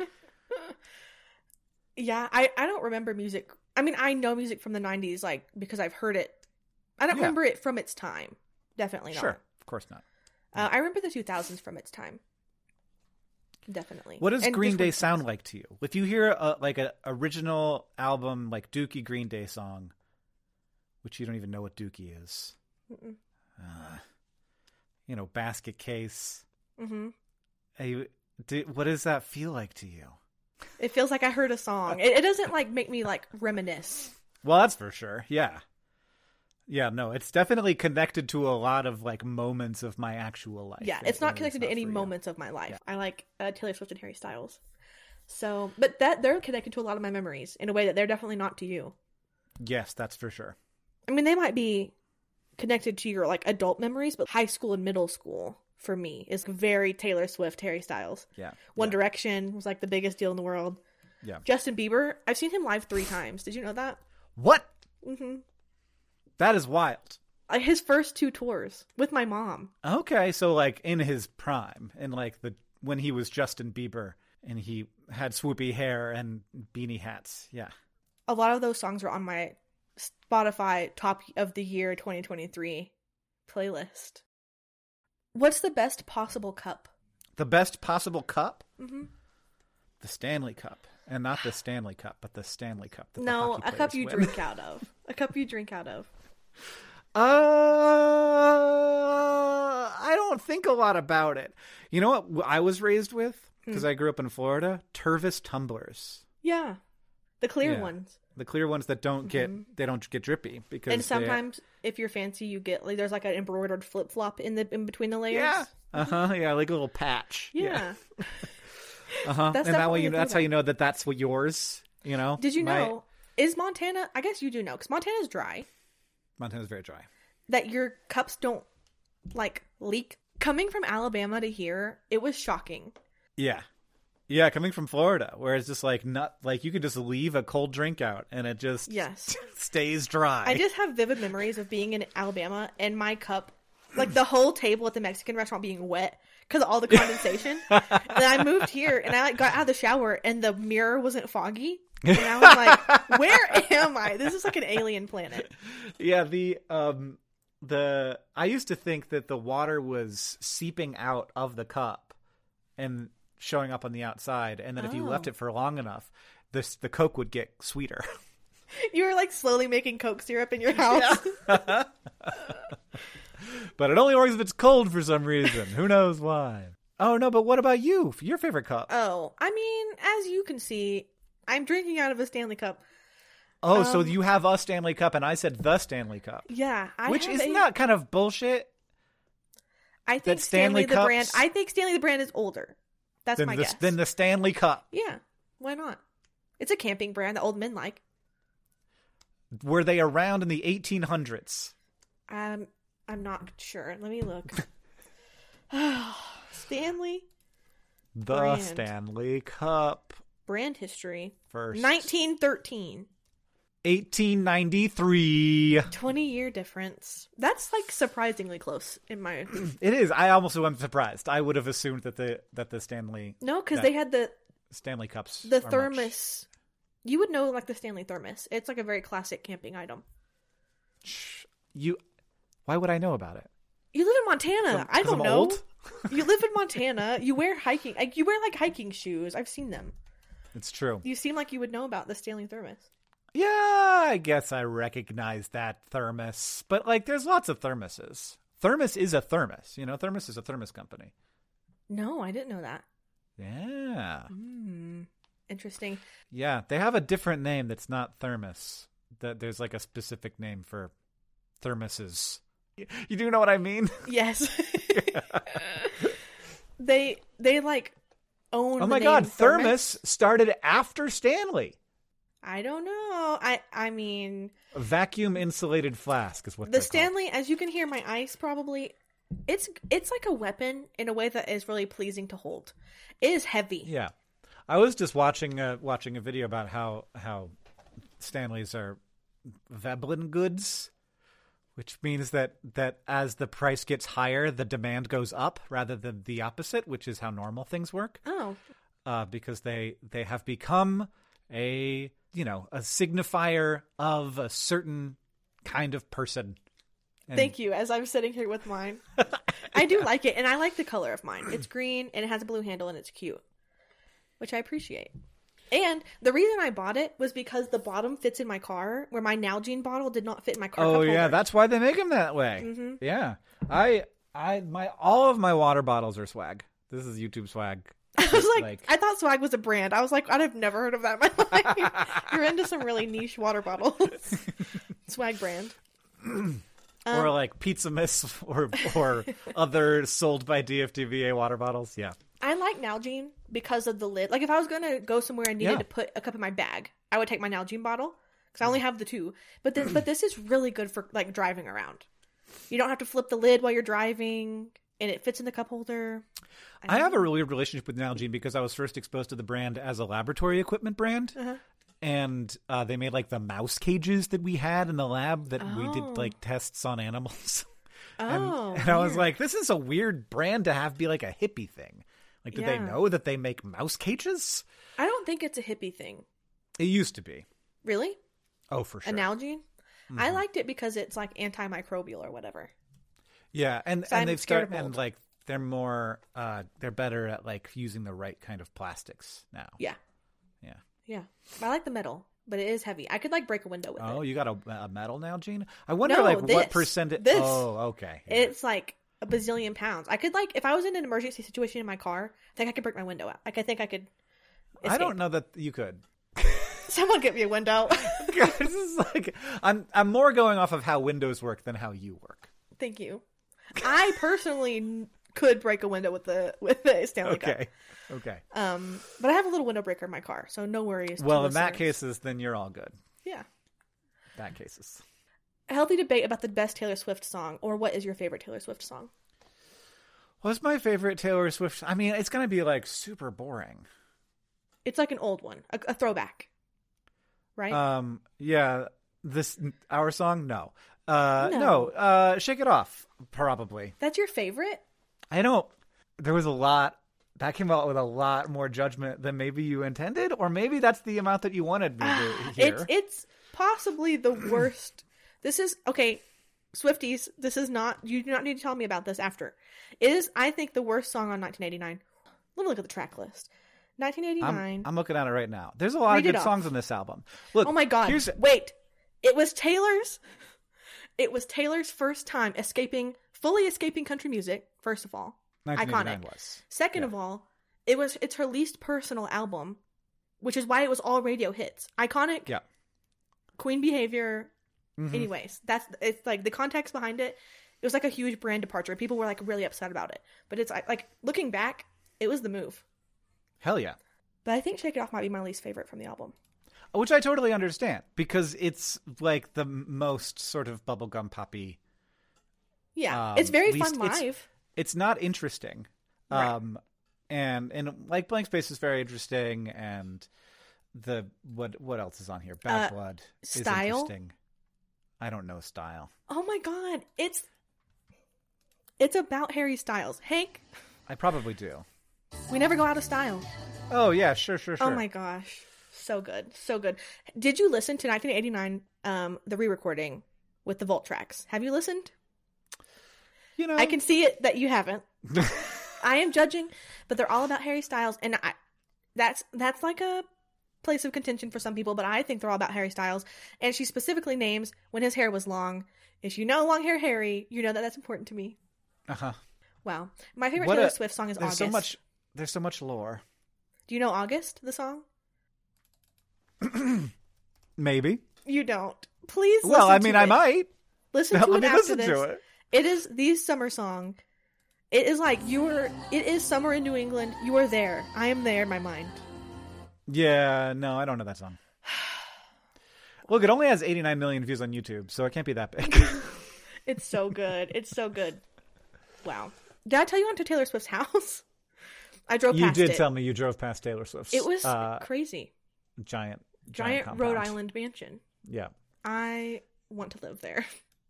Yeah, I, I don't remember music. I mean, I know music from the nineties, like, because I've heard it. I don't Yeah. remember it from its time. Definitely not. Sure, of course not. Uh, I remember the two thousands from its time. Definitely. What does And Green just Day when- sound like to you? If you hear a, like an original album, like Dookie Green Day song, which you don't even know what Dookie is, Mm-mm. uh, you know, Basket Case. Mm-hmm. Hey, do, what does that feel like to you? It feels like I heard a song. It, it doesn't like make me like reminisce. Well, that's for sure. Yeah. Yeah, no, it's definitely connected to a lot of like moments of my actual life. Yeah, It it's not really connected is to not any for you. moments of my life. I like uh, Taylor Swift and Harry Styles. So, but that they're connected to a lot of my memories in a way that they're definitely not to you. Yes, that's for sure. I mean, they might be connected to your like adult memories, but high school and middle school for me is very Taylor Swift, Harry Styles. Yeah. One yeah. Direction was like the biggest deal in the world. Yeah. Justin Bieber, I've seen him live three times. Did you know that? What? Mm-hmm. That is wild. Like his first two tours with my mom. Okay, so like in his prime, in like the when he was Justin Bieber and he had swoopy hair and beanie hats. Yeah. A lot of those songs are on my Spotify top of the year twenty twenty-three playlist. What's the best possible cup? The best possible cup? Mm-hmm. The Stanley Cup. And not the Stanley Cup, but the Stanley Cup. that the No, hockey a cup players you win. drink out of. A cup you drink out of. Uh, I don't think a lot about it. You know what I was raised with? Because Hmm. I grew up in Florida? Tervis tumblers. Yeah. The clear Yeah. ones. The clear ones that don't get Mhm. they don't get drippy because And they- sometimes if you're fancy you get like there's like an embroidered flip flop in the in between the layers. yeah, uh huh, yeah, like a little patch. Yeah. uh huh. That's And that way definitely you a that's how throwback. you know that that's what yours. You know. Did you My- know is Montana I guess you do know because Montana's dry. Montana's very dry. that your cups don't like leak. Coming from Alabama to here, it was shocking. Yeah. Yeah, coming from Florida, where it's just like not like you could just leave a cold drink out and it just yes. stays dry. I just have vivid memories of being in Alabama and my cup, like the whole table at the Mexican restaurant being wet because of all the condensation. And then I moved here and I like got out of the shower and the mirror wasn't foggy. And I was like, where am I? This is like an alien planet. Yeah, the um the I used to think that the water was seeping out of the cup and showing up on the outside, and then if oh. you left it for long enough, this the Coke would get sweeter. You were like slowly making Coke syrup in your house. Yeah. But it only works if it's cold for some reason. Who knows why? Oh no, but what about you? Your favorite cup? Oh, I mean, as you can see, I'm drinking out of a Stanley Cup. Oh, um, so you have a Stanley Cup, and I said the Stanley Cup. Yeah, I which have is a, not kind of bullshit. I think that Stanley, Stanley the Cups, brand. I think Stanley the brand is older. That's than my the, guess. Than the Stanley Cup. Yeah, why not? It's a camping brand that old men like. Were they around in the eighteen hundreds? Um, I'm not sure. Let me look. Stanley. The brand. Stanley Cup. Brand history. First. nineteen thirteen. eighteen ninety-three. twenty year difference. That's like surprisingly close in my. It is. I almost am surprised. I would have assumed that the that the Stanley No, because that they had the Stanley Cups. the are thermos. You would know like the Stanley thermos. It's like a very classic camping item. Much, you. Why would I know about it? You live in Montana. 'Cause I don't I'm know. old? You live in Montana. You wear hiking. Like you wear like hiking shoes. I've seen them. It's true. You seem like you would know about the Stanley thermos. Yeah, I guess I recognize that thermos. But, like, there's lots of thermoses. Thermos is a thermos. You know, Thermos is a thermos company. No, I didn't know that. Yeah. Mm, interesting. Yeah, they have a different name that's not thermos. That There's, like, a specific name for thermoses. You do know what I mean? Yes. they, they, like, own Oh, the my name God. thermos. Thermos started after Stanley. I don't know. I I mean, A vacuum insulated flask is what the they're Stanley, as you can hear my ice probably, it's it's like a weapon in a way that is really pleasing to hold. It is heavy. called. Yeah. I was just watching a, watching a video about how, how Stanleys are Veblen goods, which means that, that as the price gets higher, the demand goes up rather than the opposite, which is how normal things work. Oh. Uh, because they, they have become a, you know, a signifier of a certain kind of person. And Thank you. As I'm sitting here with mine, I do like it, and I like the color of mine. It's green, and it has a blue handle, and it's cute, which I appreciate. And the reason I bought it was because the bottom fits in my car, where my Nalgene bottle did not fit in my car. Oh cup yeah, holder. that's why they make them that way. Mm-hmm. Yeah, I, I, my all of my water bottles are swag. This is YouTube swag. I was like, like- I thought swag was a brand. I was like, I'd have never heard of that in my life. You're into some really niche water bottles. Swag brand. or Um, like Pizza Miss or or other sold by D F T V A water bottles. Yeah. I like Nalgene because of the lid. Like if I was going to go somewhere and needed Yeah. to put a cup in my bag, I would take my Nalgene bottle because I only have the two. But this, but this is really good for like driving around. You don't have to flip the lid while you're driving, and it fits in the cup holder. I have a really good relationship with Nalgene because I was first exposed to the brand as a laboratory equipment brand. Uh-huh. And uh, they made like the mouse cages that we had in the lab that we Oh. did like tests on animals. Oh, and, and I was weird. like, this is a weird brand to have be like a hippie thing. Like, did they Yeah. know that they make mouse cages? I don't think it's a hippie thing. It used to be. Really? Oh, for sure. A Nalgene? I liked it because it's like antimicrobial or whatever. Yeah, and, So I'm and they've scared of started, and mold. like, they're more, uh, they're better at like using the right kind of plastics now. Yeah. Yeah. Yeah. I like the metal, but it is heavy. I could like break a window with Oh, it. you got a, a metal now, Gene? I wonder No, like what this. percentage. This. Oh, okay. Yeah. It's like a bazillion pounds. I could like, if I was in an emergency situation in my car, I think I could break my window out. Like I think I could escape. I don't know that you could. Someone get me a window. God, this is like I'm I'm more going off of how windows work than how you work. Thank you. I personally n- could break a window with the with the Stanley Cup. Okay. Okay. Um, but I have a little window breaker in my car, so no worries. to Well, in that listeners. cases, then you're all good. yeah. That cases. a healthy debate about the best Taylor Swift song, or what is your favorite Taylor Swift song? What's my favorite Taylor Swift? I mean, it's gonna be like super boring. It's like an old one, a, a throwback, right? Um, yeah, this our song? No, uh, No. no, uh, Shake It Off, probably. That's your favorite? I don't. There was a lot that came out with a lot more judgment than maybe you intended, or maybe that's the amount that you wanted me to hear. It's it's possibly the worst. This is okay, Swifties. This is not. You do not need to tell me about this after. It is, I think, the worst song on nineteen eighty-nine. Let me look at the track list. nineteen eighty-nine. I'm, I'm looking at it right now. There's a lot Read of it good off. songs on this album. Look, Oh my god! here's Wait, it was Taylor's. It was Taylor's first time escaping, fully escaping country music. First of all, nineteen eighty-nine iconic. was. Second Yeah. of all, it was it's her least personal album, which is why it was all radio hits. Iconic. Yeah. Queen behavior. Mhm. Anyways, that's it's like the context behind it. It was like a huge brand departure. People were like really upset about it. But it's like, like looking back, it was the move. Hell yeah. But I think Shake It Off might be my least favorite from the album. Which I totally understand, because it's like the most sort of bubblegum poppy. Yeah, Um, it's very least fun it's- live. It's not interesting. Right. Um, and and like Blank Space is very interesting, and the what what else is on here? Bad Uh, Blood is Style? interesting. I don't know Style. Oh my god, it's it's about Harry Styles. Hank, I probably do. we never go out of style. Oh yeah, sure, sure, sure. Oh my gosh, so good, so good. Did you listen to nineteen eighty-nine, um, the re-recording with the Volt tracks? Have you listened? You know, I can see it that you haven't. I am judging, but they're all about Harry Styles, and I, that's that's like a place of contention for some people. But I think they're all about Harry Styles, and she specifically names when his hair was long. If you know long hair Harry, you know that that's important to me. Uh huh. Wow, my favorite What Taylor a- Swift song is There's August. so much. There's so much lore. Do you know August, the song? Maybe. You don't. Please. Well, listen I mean, to I it. might. listen to Let it me after listen this. to it. It is the summer song. It is like you were. It is summer in New England. You are there. I am there in my mind. Yeah, no, I don't know that song. Look, it only has eighty-nine million views on YouTube, so it can't be that big. It's so good. It's so good. Wow. Did I tell you I went to Taylor Swift's house? I drove You past did it. tell me you drove past Taylor Swift's It was uh, crazy. giant, Giant, giant, Rhode compound. Island mansion. Yeah. I want to live there.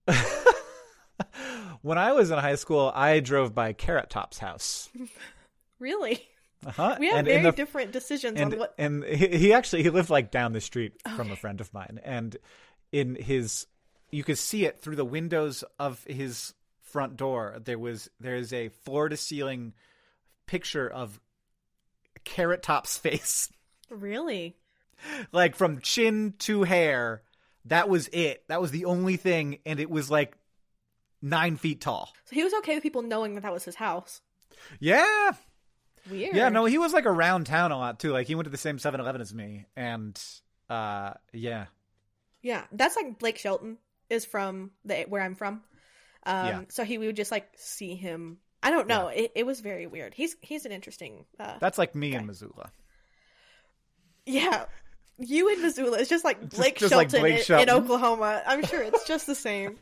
When I was in high school, I drove by Carrot Top's house. Really? Uh-huh. We have and in very the- different decisions and on what. and he, he actually he lived like down the street from a friend of mine, and in his you could see it through the windows of his front door. There was there is a floor to ceiling picture of Carrot Top's face, Really? like from chin to hair. That was it. That was the only thing, and it was like nine feet tall. So he was okay with people knowing that that was his house. Yeah. Weird. Yeah, no, he was like around town a lot too. Like he went to the same seven eleven as me, and uh, yeah, Yeah, that's like Blake Shelton is from the where I'm from. Um, Yeah. So he we would just like see him. I don't know. It, it was very weird. He's he's an interesting. Uh, that's like me Okay. in Missoula. yeah, you in Missoula. It's just like Blake just like Shelton, Blake in, Shelton. in Oklahoma. I'm sure it's just the same.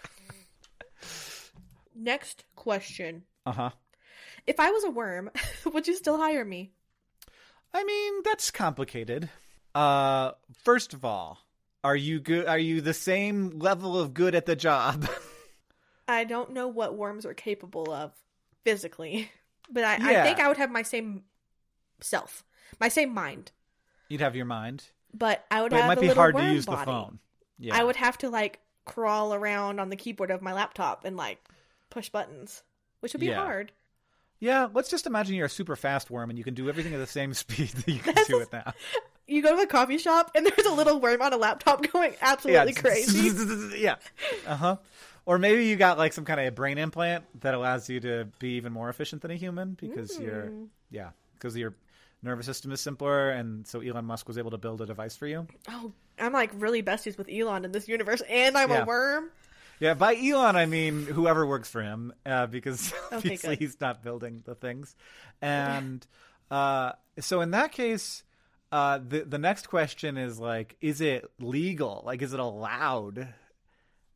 Next question: Uh huh. If I was a worm, would you still hire me? I mean, that's complicated. Uh, first of all, are you good? Are you the same level of good at the job? I don't know what worms are capable of physically, but I, Yeah. I think I would have my same self, my same mind. You'd have your mind, But I would but it have might a be little hard to worm use body. the phone. Yeah, I would have to like crawl around on the keyboard of my laptop and like push buttons, which would be Yeah. hard. Yeah, let's just imagine you're a super fast worm and you can do everything at the same speed that you can That's- do it now. You go to a coffee shop and there's a little worm on a laptop going absolutely Yeah, crazy. yeah. Uh huh. Or maybe you got like some kind of brain implant that allows you to be even more efficient than a human because you're, Mm. yeah, because your nervous system is simpler, and so Elon Musk was able to build a device for you. Oh, I'm like really besties with Elon in this universe, and I'm Yeah. a worm. Yeah, by Elon I mean whoever works for him, uh, because obviously good. he's not building the things. And uh, so in that case, uh, the the next question is like, is it legal? Like, is it allowed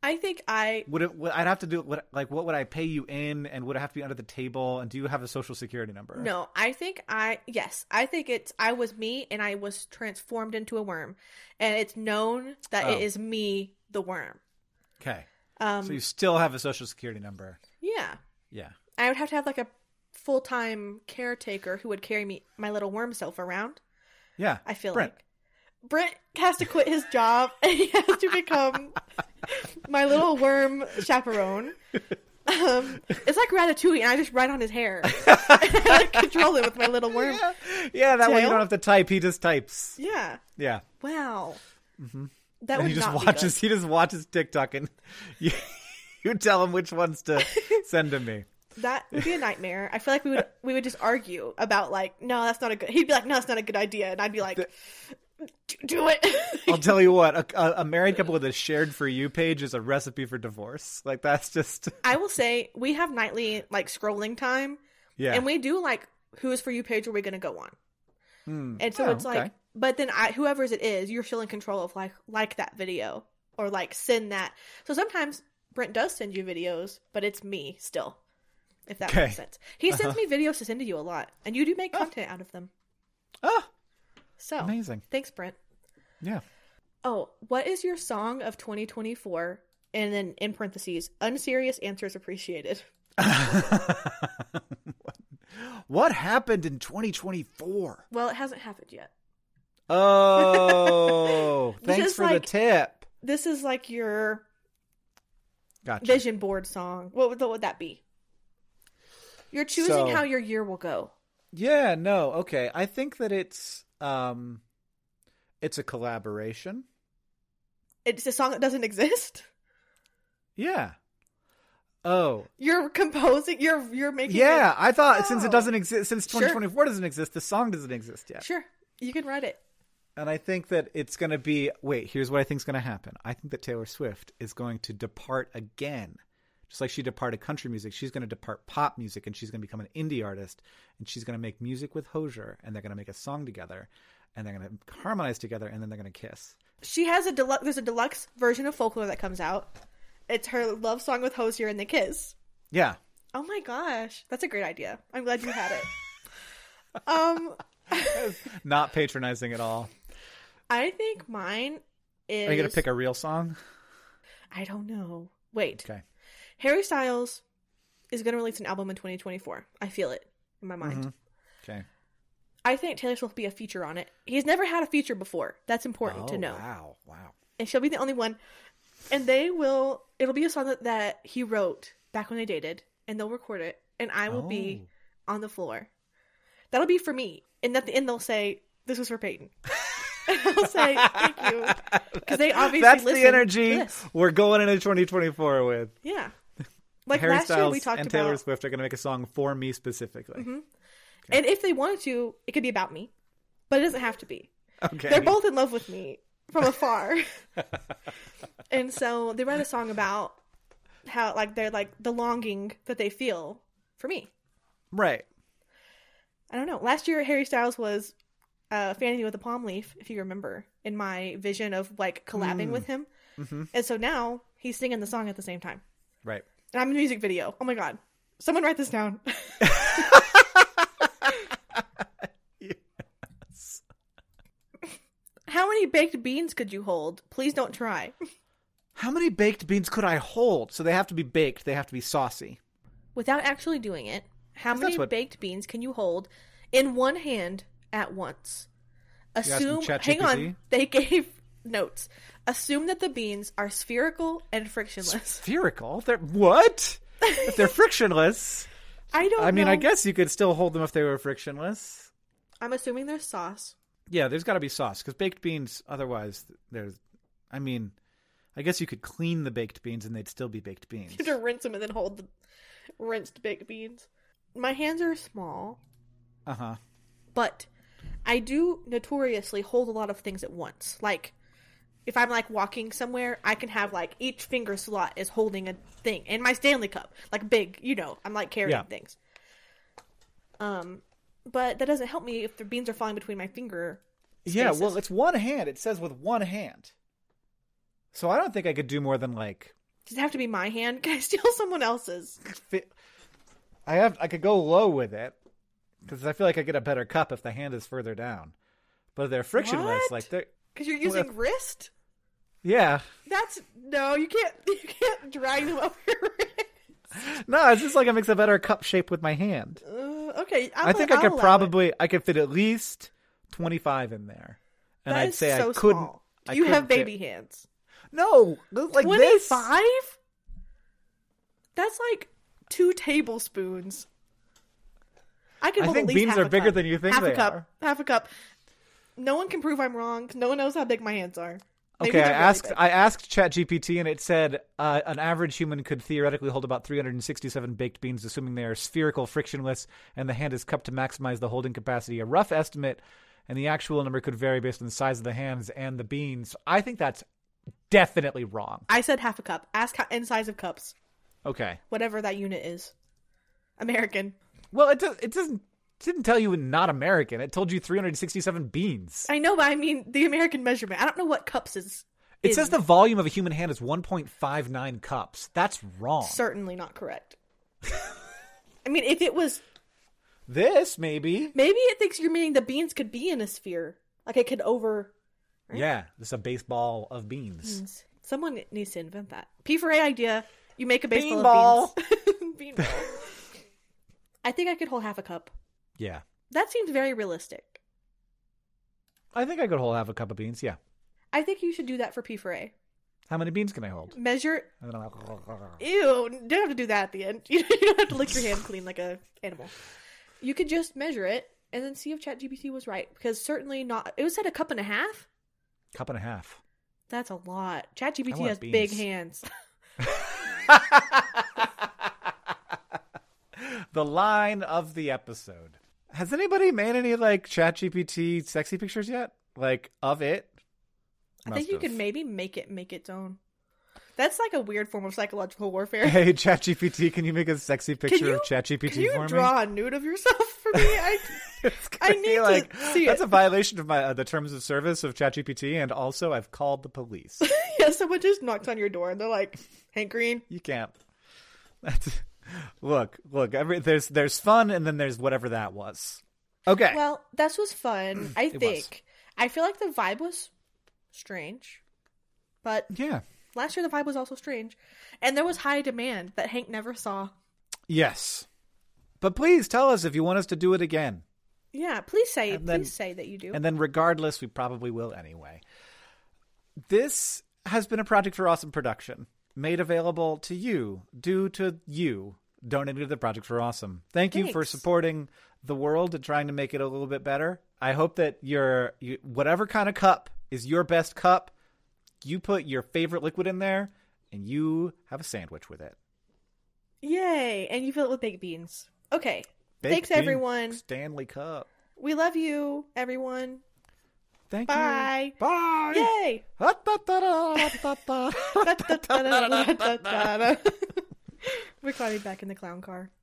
I think I Would it? Would, I'd have to do what? Like, what would I pay you in, and would it have to be under the table? And do you have a social security number? no. I think I yes. I think it's I was me, and I was transformed into a worm, and it's known that Oh. it is me, the worm. Okay. Um, So you still have a social security number. yeah. Yeah. I would have to have like a full time caretaker who would carry me my little worm self around. Yeah. I feel Brent. like Brent has to quit his job and he has to become my little worm chaperone. Um, it's like Ratatouille, and I just ride on his hair. And I like, control it with my little worm. Yeah. Yeah. That way you Tail? don't have to type. He just types. Yeah. Yeah. Wow. Mm-hmm. That And would he just not watches. be He just watches TikTok, and you, you tell him which ones to send to me. good. That would be a nightmare. I feel like we would we would just argue about like, no, that's not a good. He'd be like, no, that's not a good idea, and I'd be like, do, do it. I'll tell you what, a, a, a married couple with a shared for you page is a recipe for divorce. Like, that's just, I will say we have nightly like scrolling time, yeah. and we do like whose for you page are we going to go on, Hmm. and so Oh, it's like, okay. but then I whoever's it is, you're still in control of like like that video or like send that. So sometimes Brent does send you videos, but it's me still, if that Okay. makes sense. He sends Uh-huh. me videos to send to you a lot, and you do make content out of them. Oh, So amazing. thanks, Brent. Yeah. Oh, what is your song of twenty twenty-four? And then in parentheses, unserious answers appreciated. what, what happened in twenty twenty-four? Well, it hasn't happened yet. Oh, This thanks is for the like- tip. This is like your Gotcha. vision board song. What would, what would that be? You're choosing So- how your year will go. Yeah, no, okay. I think that it's um it's a collaboration. It's a song that doesn't exist. Yeah. Oh. You're composing. You're you're making. Yeah, it- I thought since Oh. it doesn't exist, since Sure. twenty twenty-four doesn't exist, the song doesn't exist yet. Sure, you can write it. And I think that it's going to be, wait, here's what I think is going to happen. I think that Taylor Swift is going to depart again. Just like she departed country music, she's going to depart pop music, and she's going to become an indie artist, and she's going to make music with Hozier, and they're going to make a song together, and they're going to harmonize together, and then they're going to kiss. She has a deluxe. There's a deluxe version of Folklore that comes out. It's her love song with Hozier and the Kiss. Yeah. Oh my gosh, that's a great idea. I'm glad you had it. um, Not patronizing at all. I think mine is. Are you going to pick a real song? I don't know. Wait. Okay. Harry Styles is going to release an album in twenty twenty-four. I feel it in my mind. Mhm. Okay. I think Taylor Swift will be a feature on it. He's never had a feature before. That's important Oh, to know. wow. Wow. And she'll be the only one. And they will, it'll be a song that, that he wrote back when they dated, and they'll record it, and I will be Oh. on the floor. That'll be for me. And at the end, they'll say, this was for Peyton. And I'll say, thank you. Because they obviously That's listen the energy to this. we're going into twenty twenty-four with. Yeah. Like Harry last Styles year, we talked and about. Taylor Swift are going to make a song for me specifically. Mhm. And if they wanted to, it could be about me. But it doesn't have to be. Okay. They're both in love with me from afar. And so they write a song about how, like, they're like the longing that they feel for me. Right. I don't know. Last year, Harry Styles was uh, fanning me with a palm leaf, if you remember, in my vision of like collabing Mm. with him. Mm-hmm. And so now he's singing the song at the same time. Right. And I'm in a music video. Oh my God. Someone write this down. Yes. How many baked beans could you hold? Please don't try. How many baked beans could I hold? So they have to be baked. They have to be saucy. Without actually doing it, how That's many what- baked beans can you hold in one hand at once? asking Assume, hang ChatGPT? on, they gave notes. Assume that the beans are spherical and frictionless. Spherical? They're what? If they're frictionless. I don't I mean, know. I guess you could still hold them if they were frictionless. I'm assuming there's sauce. Yeah, there's got to be sauce because baked beans. Otherwise, there's. I mean, I guess you could clean the baked beans and they'd still be baked beans. You have to rinse them and then hold the rinsed baked beans. My hands are small, Uh huh. but I do notoriously hold a lot of things at once. Like, if I'm like walking somewhere, I can have like each finger slot is holding a thing. And my Stanley cup, like big, you know, I'm like carrying Yeah. things. Um, but that doesn't help me if the beans are falling between my finger. Yeah, spaces. well, it's one hand. It says with one hand. So I don't think I could do more than like Does it have to be my hand? Can I steal someone else's? I have. I could go low with it because I feel like I get a better cup if the hand is further down. But they're frictionless. What? Like they're Because you're using well, wrist? Yeah. That's no, you can't. You can't drag them over your wrist. No, it's just like it makes a better cup shape with my hand. Uh, okay, I'll, I think I'll I could allow probably. it. I could fit at least twenty-five in there, and That I'd is say so I couldn't. small. I You have couldn't baby fit- hands. No, like this. Twenty-five? That's like two tablespoons. I can I hold think at least beans half are a bigger cup. than you think half they a cup. are. Half a cup. No one can prove I'm wrong. 'Cause no one knows how big my hands are. Maybe Okay, I they're really asked big. I asked ChatGPT and it said uh, an average human could theoretically hold about three hundred sixty-seven baked beans, assuming they are spherical, frictionless, and the hand is cupped to maximize the holding capacity. A rough estimate, and the actual number could vary based on the size of the hands and the beans. I think that's definitely wrong. I said half a cup. Ask how, in size of cups. Okay. Whatever that unit is. American. Well, it does, it doesn't it didn't tell you not American. It told you three hundred sixty-seven beans. I know, but I mean the American measurement. I don't know what cups is. It in. says the volume of a human hand is one point five nine cups. That's wrong. Certainly not correct. I mean, if it was... This, maybe. Maybe it thinks you're meaning the beans could be in a sphere. Like it could over... Right? Yeah, this is a baseball of beans. Beans. Someone needs to invent that. P for A idea. You make a baseball Beanball. of beans. Beanball. I think I could hold half a cup. Yeah. That seems very realistic. I think I could hold half a cup of beans, yeah. I think you should do that for P for A. How many beans can I hold? Measure... I don't know. Ew, you don't have to do that at the end. You don't have to lick your hand clean like a animal. You could just measure it and then see if ChatGPT was right. Because certainly not... It was said a cup and a half? Cup and a half. That's a lot. ChatGPT want has beans. big hands. The line of the episode. Has anybody made any, like, ChatGPT sexy pictures yet? Like, of it? I Must think you have. could maybe make it make its own. That's like a weird form of psychological warfare. Hey, ChatGPT, can you make a sexy picture you- of ChatGPT Can you for me? draw a nude of yourself for me? I, It's I gonna need be to like, see that's it. a violation of my uh, the terms of service of ChatGPT, and also I've called the police. yeah, someone just knocks on your door and they're like, Hank Green. You can't. That's, look, look. Every, there's there's fun, and then there's whatever that was. Okay. Well, this was fun, I It was. think. I feel like the vibe was strange. But yeah. last year the vibe was also strange. And there was high demand that Hank never saw. Yes. But please tell us if you want us to do it again. Yeah, please say And then- please say that you do. And then regardless, we probably will anyway. This has been a Project for Awesome production, made available to you due to you donating to the Project for Awesome. Thank you for Thanks. supporting the world and trying to make it a little bit better. I hope that your you, whatever kind of cup is your best cup, you put your favorite liquid in there and you have a sandwich with it. Yay! And you fill it with baked beans. Okay. Baked Thanks, bean everyone. Stanley Cup. We love you, everyone. Thank Bye. you. Bye. Yay! Da-da-da-da-da-da. We're climbing back in the clown car.